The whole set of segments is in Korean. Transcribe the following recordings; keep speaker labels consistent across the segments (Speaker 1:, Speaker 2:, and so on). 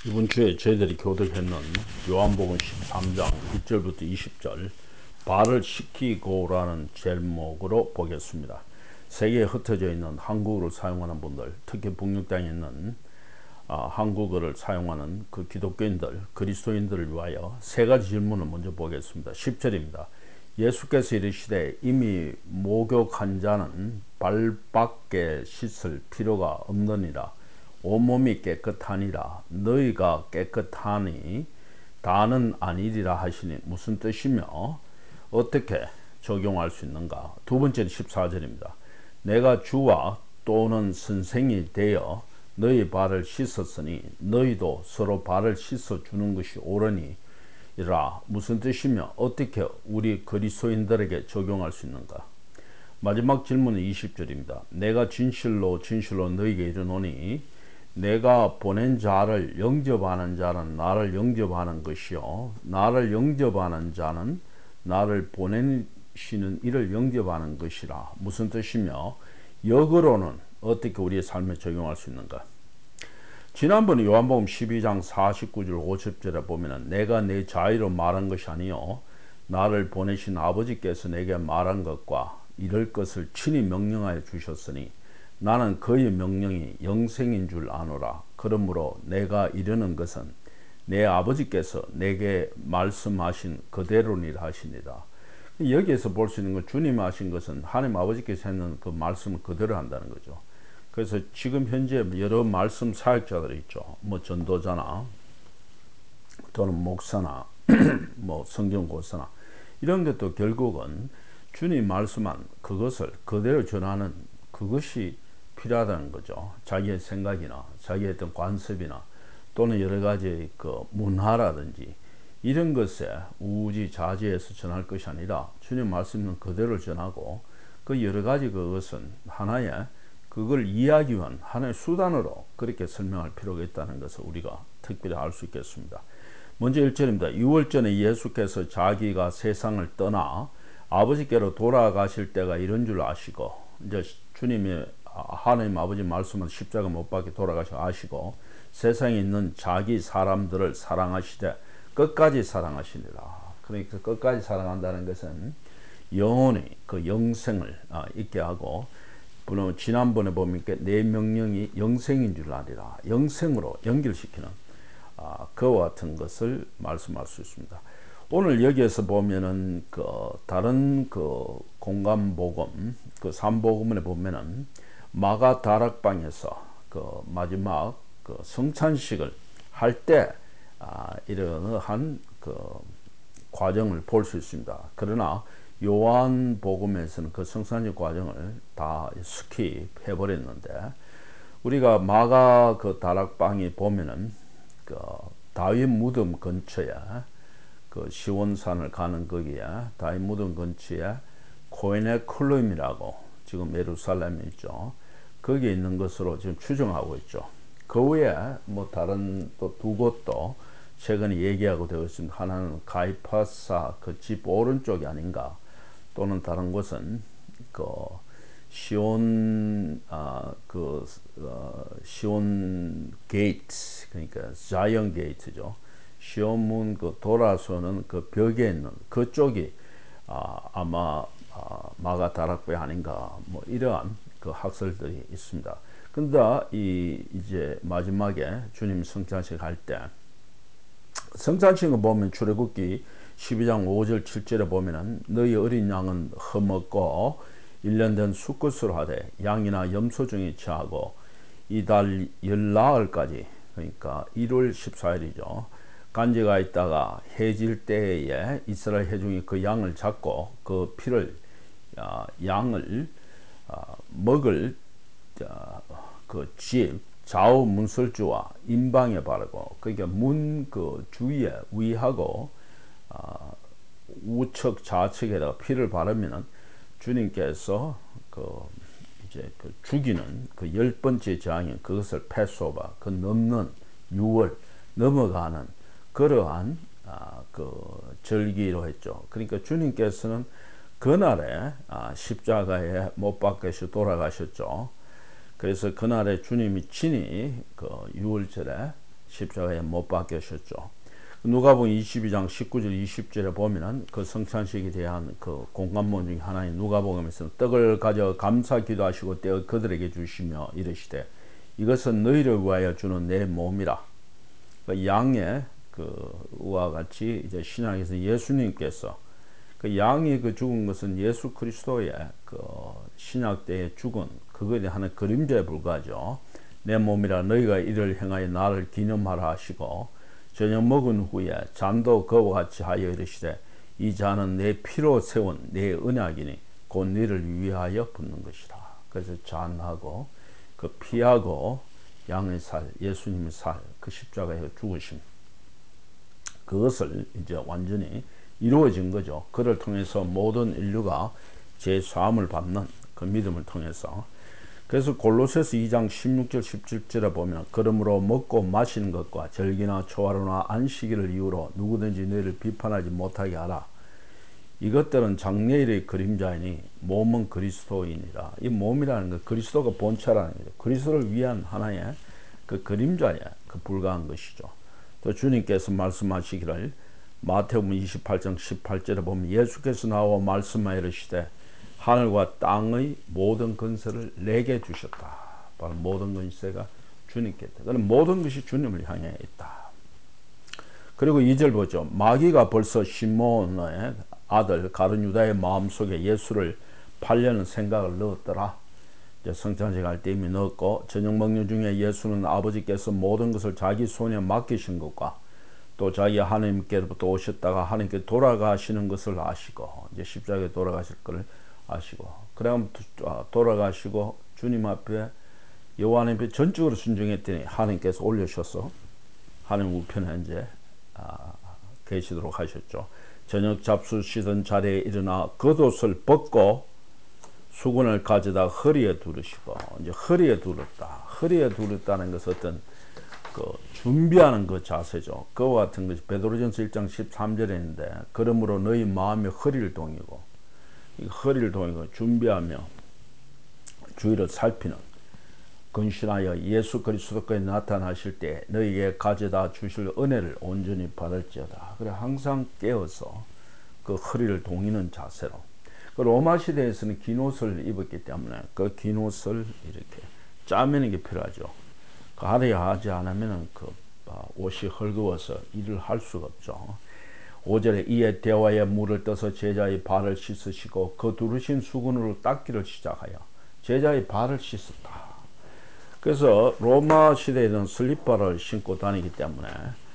Speaker 1: 이번 주에 저희들이 교독했는 요한복음 13장 1절부터 20절 발을 씻기고라는 제목으로 보겠습니다. 세계에 흩어져 있는 한국어를 사용하는 분들, 특히 북녘 땅에 있는 한국어를 사용하는 그 기독교인들, 그리스도인들을 위하여 세 가지 질문을 먼저 보겠습니다. 10절입니다. 예수께서 이르시되 이미 목욕한 자는 발밖에 씻을 필요가 없느니라. 온몸이 깨끗하니라. 너희가 깨끗하니 다는 아니리라 하시니 무슨 뜻이며 어떻게 적용할 수 있는가. 두 번째는 14절입니다. 내가 주와 또는 선생이 되어 너희 발을 씻었으니 너희도 서로 발을 씻어 주는 것이 옳으니라. 무슨 뜻이며 어떻게 우리 그리스도인들에게 적용할 수 있는가. 마지막 질문은 20절입니다. 내가 진실로 너희에게 이르노니 내가 보낸 자를 영접하는 자는 나를 영접하는 것이요 나를 영접하는 자는 나를 보내시는 이를 영접하는 것이라. 무슨 뜻이며 역으로는 어떻게 우리의 삶에 적용할 수 있는가. 지난번에 요한복음 12장 49절 50절에 보면은 내가 내 자의로 말한 것이 아니요 나를 보내신 아버지께서 내게 말한 것과 이럴 것을 친히 명령하여 주셨으니 나는 그의 명령이 영생인 줄 아노라. 그러므로 내가 이르는 것은 내 아버지께서 내게 말씀하신 그대로니라 하시니라. 여기에서 볼 수 있는 건 주님이 하신 것은 하나님 아버지께서 했는 그 말씀을 그대로 한다는 거죠. 그래서 지금 현재 여러 말씀 사역자들이 있죠. 뭐 전도자나 또는 목사나 뭐 성경고사나 이런 것도 결국은 주님 말씀한 그것을 그대로 전하는 그것이 필요하다는 거죠. 자기의 생각이나 자기의 어떤 관습이나 또는 여러 가지 그 문화라든지 이런 것에 우지자지해서 전할 것이 아니라 주님 말씀은 그대로 전하고 그 여러 가지 그것은 하나의 그걸 이해하기 위한 하나의 수단으로 그렇게 설명할 필요가 있다는 것을 우리가 특별히 알 수 있겠습니다. 먼저 1절입니다. 6월 전에 예수께서 자기가 세상을 떠나 아버지께로 돌아가실 때가 이런 줄 아시고 이제 주님이 하나님 아버지 말씀은 십자가 못 박혀 돌아가셔 아시고 세상에 있는 자기 사람들을 사랑하시되 끝까지 사랑하시니라. 그러니까 끝까지 사랑한다는 것은 영원히 그 영생을 있게 하고 물론 지난번에 보면 내 명령이 영생인 줄 아니라 영생으로 연결시키는 그와 같은 것을 말씀할 수 있습니다. 오늘 여기에서 보면은 그 다른 그 공감복음 그 삼복음에 보면은 마가 다락방에서 그 마지막 그 성찬식을 할 때 이러한 그 과정을 볼 수 있습니다. 그러나 요한복음에서는 그 성찬식 과정을 다 스킵해 버렸는데 우리가 마가 그 다락방에 보면은 그 다윗 무덤 근처에 그 시온산을 가는 거기에 다윗 무덤 근처에 코에네 클룸이라고 지금 예루살렘에 있죠. 거기에 있는 것으로 지금 추정하고 있죠. 그 외에 뭐 다른 또 두 곳도 최근에 얘기하고 되어 있습니다. 하나는 가이파사 그 집 오른쪽이 아닌가 또는 다른 곳은 그 시온 시온 게이트 그러니까 자이언 게이트죠. 시온문 그 돌아서는 그 벽에 있는 그쪽이 아마 마가 다락방 아닌가 뭐 이러한 그 학설들이 있습니다. 근데 이제 마지막에 주님 성찬식 할 때 성찬식을 보면 출애굽기 12장 5절 7절에 보면은 너희 어린 양은 허먹고 1년 된 수컷으로 하되 양이나 염소 중에 취하고 이달 열나흘까지 그러니까 1월 14일이죠. 간제가 있다가 해질 때에 이스라엘 회중이 그 양을 잡고 그 피를 양을 먹을 그 집 좌우 문설주와 임방에 바르고 그러니까 문 그 주위에 위하고 우측 좌측에다가 피를 바르면은 주님께서 그 이제 그 죽이는 그 10번째 장인 그것을 패소바 그 넘는 6월 넘어가는 그러한 그 절기로 했죠. 그러니까 주님께서는 그날에 십자가에 못 박혀서 돌아가셨죠. 그래서 그날에 주님이 친히 그 6월절에 십자가에 못 박히셨죠. 누가복음 22장 19절 20절에 보면은 그 성찬식에 대한 그 공감문 중에 하나인 누가복음에서는 떡을 가져 감사 기도하시고 떼어 그들에게 주시며 이르시되 이것은 너희를 위하여 주는 내 몸이라. 그 양의 그와 같이 이제 신약에서 예수님께서 그 양이 그 죽은 것은 예수 그리스도의 그 신약 때에 죽은 그것에 하는 그림자에 불과하죠. 내 몸이라 너희가 이를 행하여 나를 기념하라 하시고 저녁 먹은 후에 잔도 그와 같이 하여 이르시되 이 잔은 내 피로 세운 내 언약이니 곧 너희를 위하여 붓는 것이라. 그래서 잔하고 그 피하고 양의 살, 예수님의 살, 그 십자가에 죽으심, 그것을 이제 완전히 이루어진 거죠. 그를 통해서 모든 인류가 제 사함을 받는 그 믿음을 통해서. 그래서 골로새서 2장 16절 17절에 보면 그러므로 먹고 마시는 것과 절기나 초하루나 안식일을 이유로 누구든지 너희를 비판하지 못하게 하라. 이것들은 장래일의 그림자이니 몸은 그리스도이니라. 이 몸이라는 건 그리스도가 본체라는 거죠. 그리스도를 위한 하나의 그 그림자에 그 불과한 것이죠. 또 주님께서 말씀하시기를 마태복음 28장 18절에 보면 예수께서 나와 말씀하여 이르시되 하늘과 땅의 모든 근세를 내게 주셨다. 바로 모든 근세가 주님께 있다. 그럼 모든 것이 주님을 향해 있다. 그리고 2절 보죠. 마귀가 벌써 시몬의 아들 가룟 유다의 마음속에 예수를 팔려는 생각을 넣었더라. 이제 성찬식 할 때 이미 넣었고 저녁 먹는 중에 예수는 아버지께서 모든 것을 자기 손에 맡기신 것과 또 자기 하나님께로부터 오셨다가 하나님께 돌아가시는 것을 아시고 이제 십자가에 돌아가실 것을 아시고 그럼 돌아가시고 주님 앞에 여호와 앞에 전적으로 순종했더니 하나님께서 올려셔서 하나님 우편에 이제 계시도록 하셨죠. 저녁 잡수시던 자리에 일어나 겉옷을 벗고 수건을 가져다 허리에 두르시고 이제 허리에 두르다. 허리에 두르다는 것은 어떤 그 준비하는 그 자세죠. 그와 같은 것이 베드로전서 1장 13절에 있는데 그러므로 너희 마음의 허리를 동이고 허리를 동이고 준비하며 주의를 살피는 근신하여 예수 그리스도께 나타나실 때 너희에게 가져다 주실 은혜를 온전히 받을지어다. 그래 항상 깨어서 그 허리를 동이는 자세로. 그 로마 시대에서는 긴 옷을 입었기 때문에 그 긴 옷을 이렇게 짜매는 게 필요하죠. 그 하지 않으면 그 옷이 헐거워서 일을 할 수가 없죠. 5절에 이에 대화에 물을 떠서 제자의 발을 씻으시고 그 두르신 수건으로 닦기를 시작하여 제자의 발을 씻었다. 그래서 로마 시대에는 슬리퍼를 신고 다니기 때문에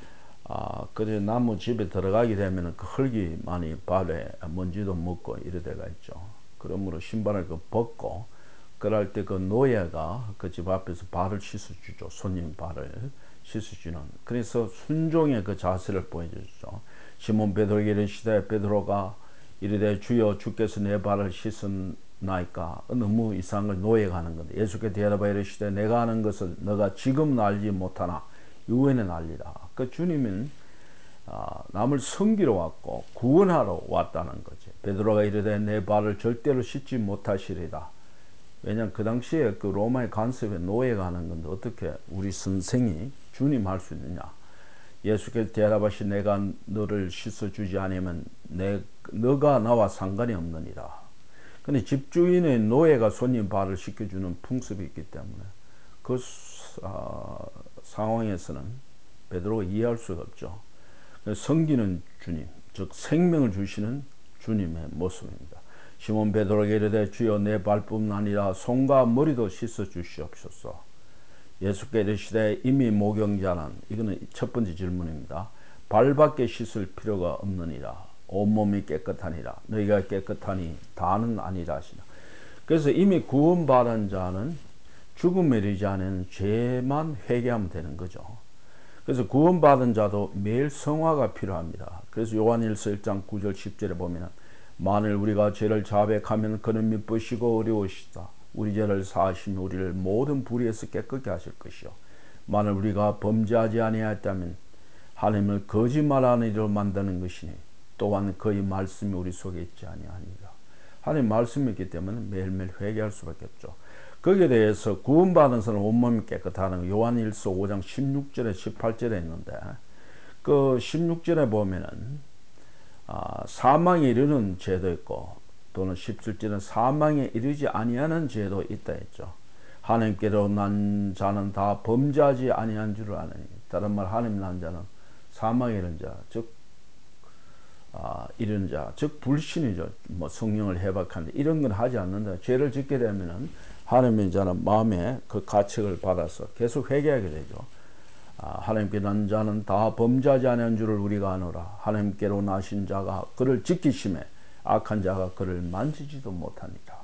Speaker 1: 그래서 나무 집에 들어가게 되면 그 흙이 많이 발에 먼지도 묻고 이래 돼가 있죠. 그러므로 신발을 벗고 그럴 때 그 노예가 그 집 앞에서 발을 씻어주죠. 손님 발을 씻어주는. 그래서 순종의 그 자세를 보여주죠. 시몬 베드로에게 이르시되 베드로가 이르되 주여 주께서 내 발을 씻었나이까. 너무 이상한 걸 노예가 하는 건데 예수께 대답하여 이르시되 내가 하는 것을 너가 지금은 알지 못하나 이후에는 알리라. 그 주님은 남을 섬기러 왔고 구원하러 왔다는 거지. 베드로가 이르되 내 발을 절대로 씻지 못하시리다. 왜냐하면 그 당시에 그 로마의 간섭에 노예가 하는 건데 어떻게 우리 선생이 주님 할 수 있느냐. 예수께서 대답하시 내가 너를 씻어주지 않으면 너가 나와 상관이 없느니라. 근데 집주인의 노예가 손님 발을 씻겨주는 풍습이 있기 때문에 그 상황에서는 베드로가 이해할 수가 없죠. 섬기는 주님, 즉 생명을 주시는 주님의 모습입니다. 시몬 베드로에게 이르되 주여 내 발뿐 아니라 손과 머리도 씻어 주시옵소서. 예수께 이르시되 이미 모경자는 이거는 첫 번째 질문입니다. 발밖에 씻을 필요가 없느니라. 온몸이 깨끗하니라. 너희가 깨끗하니 다는 아니라 하시나. 그래서 이미 구원받은 자는 죽음에 이르지 않은 죄만 회개하면 되는 거죠. 그래서 구원받은 자도 매일 성화가 필요합니다. 그래서 요한일서 1장 9절 10절에 보면 만일 우리가 죄를 자백하면 그는 미쁘시고 어려우시다. 우리 죄를 사하시며 우리를 모든 불의에서 깨끗게 하실 것이요. 만일 우리가 범죄하지 아니하였다면 하나님을 거짓말하는 이로 만드는 것이니 또한 그의 말씀이 우리 속에 있지 아니하니라. 하나님 말씀이 있기 때문에 매일매일 회개할 수밖에 없죠. 거기에 대해서 구원받은 사람 온몸이 깨끗하는 거 요한일서 5장 16절에 18절에 있는데 그 16절에 보면은 사망에 이르는 죄도 있고 또는 17절은 사망에 이르지 아니하는 죄도 있다 했죠. 하나님께로 난 자는 다 범죄하지 아니한 줄을 아느니, 다른 말 하나님 난 자는 사망에 이르는 자, 즉 이런 자, 즉 불신이죠. 뭐 성령을 해박하는데 이런 건 하지 않는다. 죄를 짓게 되면은 하나님의 자는 마음에 그 가책을 받아서 계속 회개하게 되죠. 하나님께 난 자는 다 범죄하지 않은 줄을 우리가 아노라. 하나님께로 나신 자가 그를 지키심에 악한 자가 그를 만지지도 못하니라.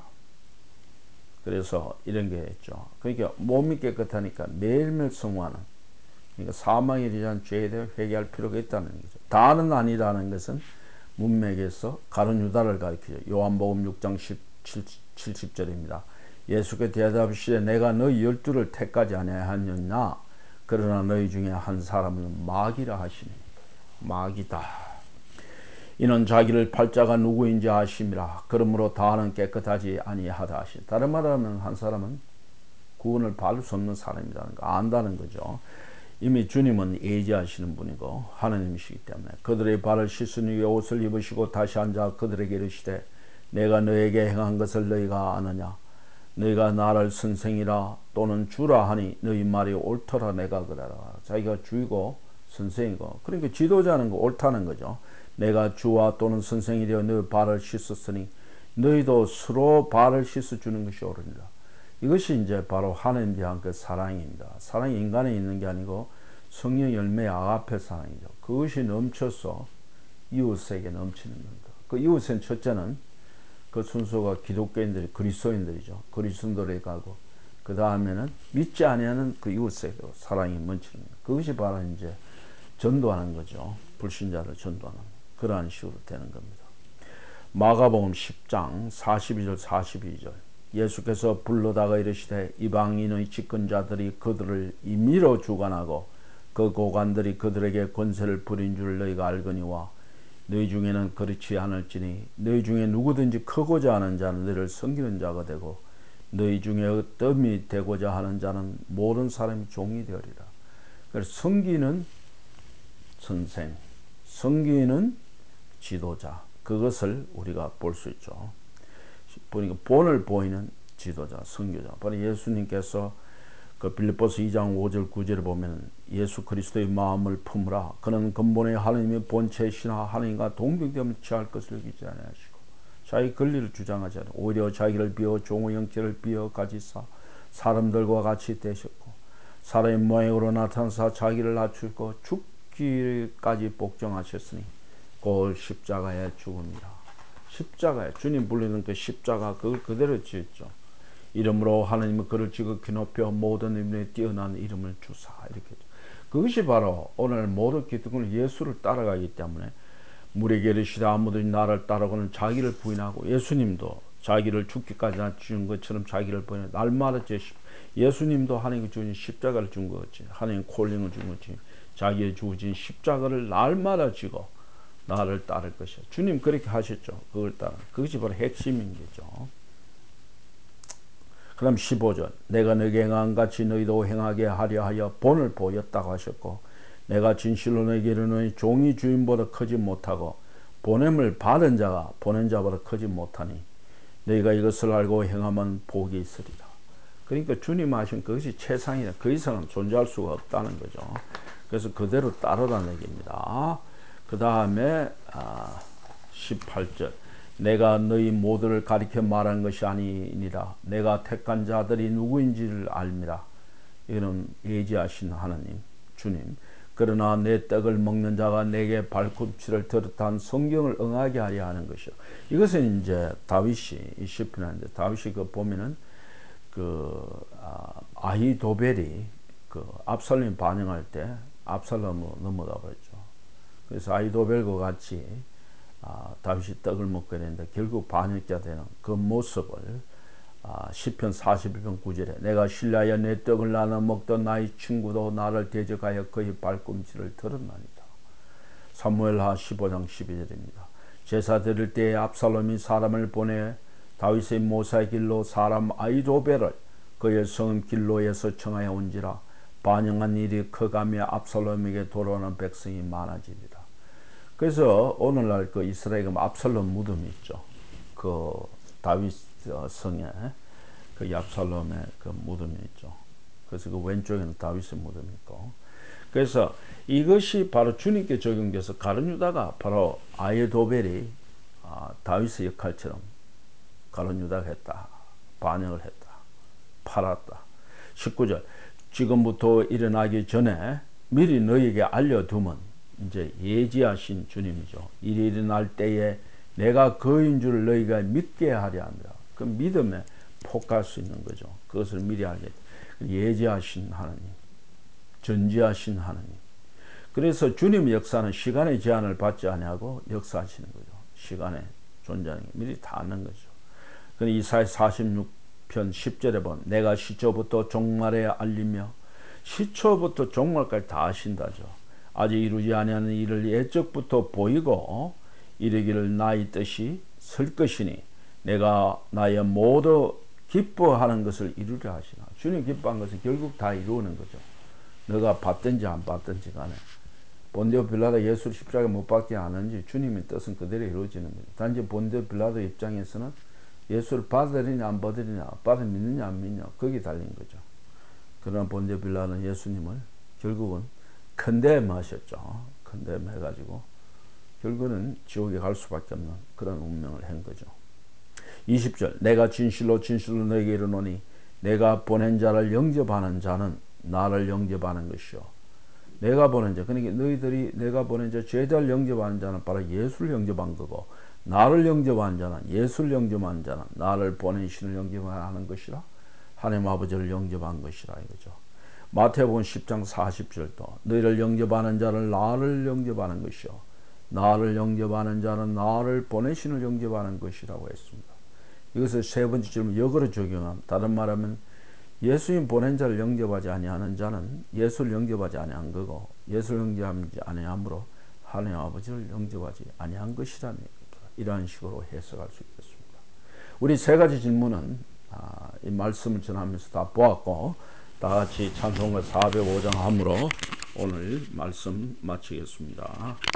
Speaker 1: 그래서 이런 게 있죠. 그러니까 몸이 깨끗하니까 매일매일 성화는, 그러니까 사망에 대한 죄에 대해 회개할 필요가 있다는 거죠. 다는 아니라는 것은 문맥에서 가룟 유다를 가리키죠. 요한복음 6장 70절입니다. 예수께 대답하시되 내가 너희 12를 택하지 아니하였느냐? 그러나 너희 중에 한 사람은 마귀라 하시니. 마귀다. 이는 자기를 팔자가 누구인지 아심이라. 그러므로 다는 깨끗하지 아니하다 하시니. 다른 말하면 한 사람은 구원을 받을 수 없는 사람이라는 거 안다는 거죠. 이미 주님은 예지하시는 분이고 하나님이시기 때문에 그들의 발을 씻은 후에 옷을 입으시고 다시 앉아 그들에게 이르시되 내가 너에게 행한 것을 너희가 아느냐? 너희가 나를 선생이라 또는 주라 하니 너희 말이 옳더라 내가 그러라. 자기가 주이고 선생이고, 그러니까 지도자는 거 옳다는 거죠. 내가 주와 또는 선생이 되어 너희 발을 씻었으니 너희도 서로 발을 씻어주는 것이 옳으니라. 이것이 이제 바로 하나님에 대한 그 사랑입니다. 사랑이 인간에 있는 게 아니고 성령 열매의 아가페 사랑이죠. 그것이 넘쳐서 이웃에게 넘치는 겁니다. 그 이웃은 첫째는 그 순서가 기독교인들이 그리스도인들이죠. 그리스도인들에 가고 그 다음에는 믿지 아니하는 그 이웃에게 사랑이 넘치는 겁니다. 그것이 바로 이제 전도하는 거죠. 불신자를 전도하는 그러한 식으로 되는 겁니다. 마가복음 10장 42절 42절 예수께서 불러다가 이르시되 이방인의 집권자들이 그들을 임의로 주관하고 그 고관들이 그들에게 권세를 부린 줄 너희가 알거니와 너희 중에는 그렇지 않을지니 너희 중에 누구든지 크고자 하는 자는 너희를 섬기는 자가 되고 너희 중에 어뜸이 되고자 하는 자는 모든 사람이 종이 되리라. 그래서 섬기는 선생, 섬기는 지도자, 그것을 우리가 볼 수 있죠. 보니까 본을 보이는 지도자, 선교자. 바로 예수님께서 그 빌립보서 2장 5절 9절을 보면 예수 그리스도의 마음을 품으라. 그는 근본의 하나님의 본체시나 하나님과 동등됨을 취할 것을 여기지 아니하시고 자기 권리를 주장하지 않고 오히려 자기를 비어 종의 형체를 비어 가지사 사람들과 같이 되셨고 사람의 모양으로 나타나사 자기를 낮추고 죽기까지 복종하셨으니 곧 십자가의 죽음이라. 십자가에 주님 불리는 그 십자가 그걸 그대로 지었죠. 이름으로 하나님은 그를 지극히 높여 모든 이름에 뛰어난 이름을 주사 이렇게. 그것이 바로 오늘 모든 기독교는 예수를 따라가기 때문에 물에게 이르시되 아무든지 나를 따르고는 자기를 부인하고, 예수님도 자기를 죽기까지 낮춘 것처럼 자기를 부인해 날마다 예수님도 하나님이 주신 십자가를 준 거지, 하나님 콜링을 준 거지, 자기의 주신 십자가를 날마다 지고 나를 따를 것이야. 주님 그렇게 하셨죠. 그걸 따라. 그것이 바로 핵심인 거죠. 그럼 15절 내가 너에게 행한 같이 너희도 행하게 하려 하여 본을 보였다고 하셨고 내가 진실로 너에게 이르노니 종이 주인보다 크지 못하고 보냄을 받은 자가 보낸 자보다 크지 못하니 너희가 이것을 알고 행하면 복이 있으리라. 그러니까 주님 하신 그것이 최상이다. 그 이상은 존재할 수가 없다는 거죠. 그래서 그대로 따르라는 얘기입니다. 그 다음에 18절 내가 너희 모두를 가리켜 말한 것이 아니니라. 내가 택한 자들이 누구인지를 알미라. 이는 예지하신 하나님 주님. 그러나 내 떡을 먹는 자가 내게 발꿈치를 들었다는 성경을 응하게 하려 하는 것이요. 이것은 이제 다윗이 이 시편인데 다윗이 그 보면은 아히도벨이 그 압살롬 반영할 때 압살롬으로 넘어가 버렸죠. 그래서 아히도벨과 같이 다윗이 떡을 먹게 되는데 결국 반역자 되는 그 모습을 시편 41편 9절에 내가 신뢰하여 내 떡을 나눠 먹던 나의 친구도 나를 대적하여 그의 발꿈치를 들었나이다. 사무엘하 15장 12절입니다. 제사 드릴 때에 압살롬이 사람을 보내 다윗의 모사의 길로 사람 아히도벨을 그의 성은 길로에서 청하여 온지라 반영한 일이 커가며 압살롬에게 돌아오는 백성이 많아지리라. 그래서 오늘날 그 이스라엘에 압살롬 무덤이 있죠. 그 다윗 성에 그 압살롬의 그 무덤이 있죠. 그래서 그 왼쪽에는 다윗의 무덤이 있고, 그래서 이것이 바로 주님께 적용돼서 가룟 유다가 바로 아히도벨이 다윗의 역할처럼 가룟 유다가 했다, 반역을 했다, 팔았다. 19절 지금부터 일어나기 전에 미리 너에게 알려두면, 이제 예지하신 주님이죠. 일이 일어날 때에 내가 그인 줄 너희가 믿게 하려 합니다. 그 믿음에 폭할 수 있는 거죠. 그것을 미리 알게. 예지하신 하나님, 전지하신 하나님. 그래서 주님의 역사는 시간의 제한을 받지 아니하고 역사하시는 거죠. 시간에 존재하는 게 미리 다 아는 거죠. 이사야 46편 10절에 보면 내가 시초부터 종말에 알리며, 시초부터 종말까지 다 아신다죠. 아직 이루지 아니하는 일을 예적부터 보이고 이르기를 나의 뜻이 설 것이니 내가 나의 모두 기뻐하는 것을 이루려 하시나. 주님 기뻐한 것은 결국 다 이루는 거죠. 너가 받든지 안 받든지 간에. 본디오 빌라도 예수를 십자가에 못 박지 않은지 주님의 뜻은 그대로 이루어지는 거죠. 단지 본디오 빌라도 입장에서는 예수를 받으리냐 안 받으리냐, 받아 믿느냐 안 믿느냐, 거기에 달린 거죠. 그러나 본디오 빌라는 예수님을 결국은 컨뎀하셨죠. 컨뎀해가지고 결국은 지옥에 갈 수밖에 없는 그런 운명을 한 거죠. 20절 내가 진실로 진실로 너에게 이르노니 내가 보낸 자를 영접하는 자는 나를 영접하는 것이요. 내가 보낸 자, 그러니까 너희들이 내가 보낸 자, 제자를 영접하는 자는 바로 예수를 영접한 거고, 나를 영접하는 자는, 예수를 영접하는 자는 나를 보낸 신을 영접하는 것이라, 하나님 아버지를 영접한 것이라 이거죠. 마태복음 10장 40절도 너희를 영접하는 자를 나를 영접하는 것이요, 나를 영접하는 자는 나를 보내신을 영접하는 것이라고 했습니다. 이것을 세 번째 질문 역으로 적용함. 다른 말하면 예수님 보낸 자를 영접하지 아니하는 자는 예수를 영접하지 아니한 거고, 예수를 영접하지 아니함으로 하나님 아버지를 영접하지 아니한 것이라는 얘기입니다. 이러한 식으로 해석할 수 있겠습니다. 우리 세 가지 질문은 이 말씀을 전하면서 다 보았고, 다 같이 찬송가 405장 함으로 오늘 말씀 마치겠습니다.